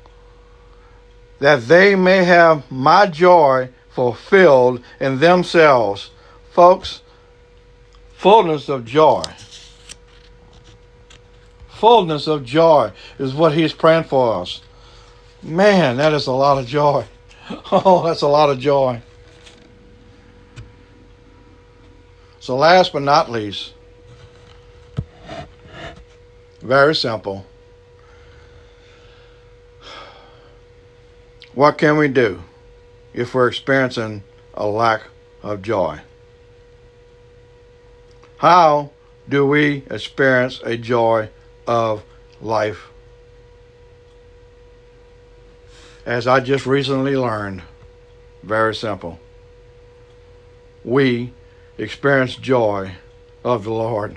that they may have my joy fulfilled in themselves. Folks, fullness of joy. Fullness of joy is what He's praying for us. Man, that is a lot of joy. Oh, that's a lot of joy. So last but not least, very simple. What can we do if we're experiencing a lack of joy? How do we experience a joy of life? As I just recently learned, very simple. We experience joy of the Lord.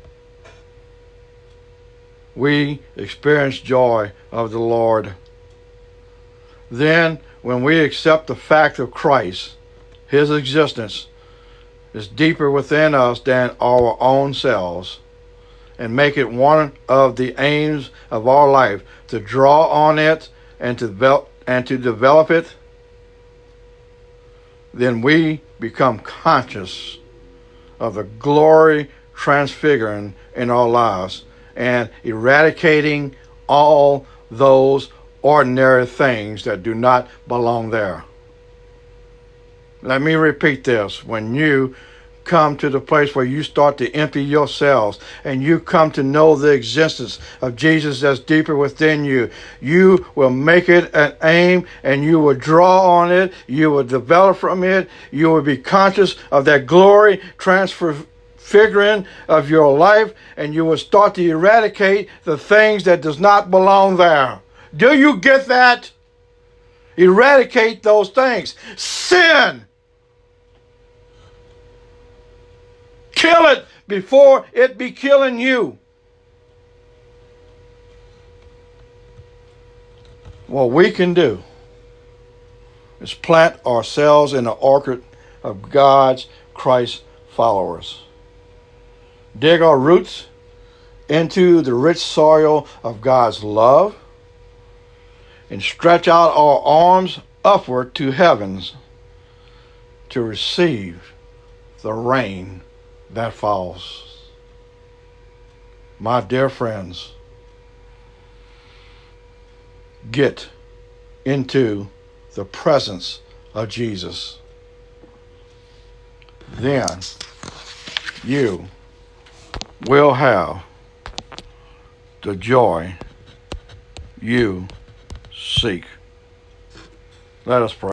We experience joy of the Lord. Then, when we accept the fact of Christ, His existence is deeper within us than our own selves, and make it one of the aims of our life to draw on it and to develop it, then we become conscious of the glory transfiguring in our lives and eradicating all those ordinary things that do not belong there. Let me repeat this. When you come to the place where you start to empty yourselves and you come to know the existence of Jesus that's deeper within you, you will make it an aim and you will draw on it, you will develop from it, you will be conscious of that glory transfiguring of your life, and you will start to eradicate the things that does not belong there. Do you get that? Eradicate those things. Sin. Kill it before it be killing you. What we can do is plant ourselves in the orchard of God's Christ followers. Dig our roots into the rich soil of God's love and stretch out our arms upward to heavens to receive the rain that falls. My dear friends, get into the presence of Jesus. Then you will have the joy you seek. Let us pray.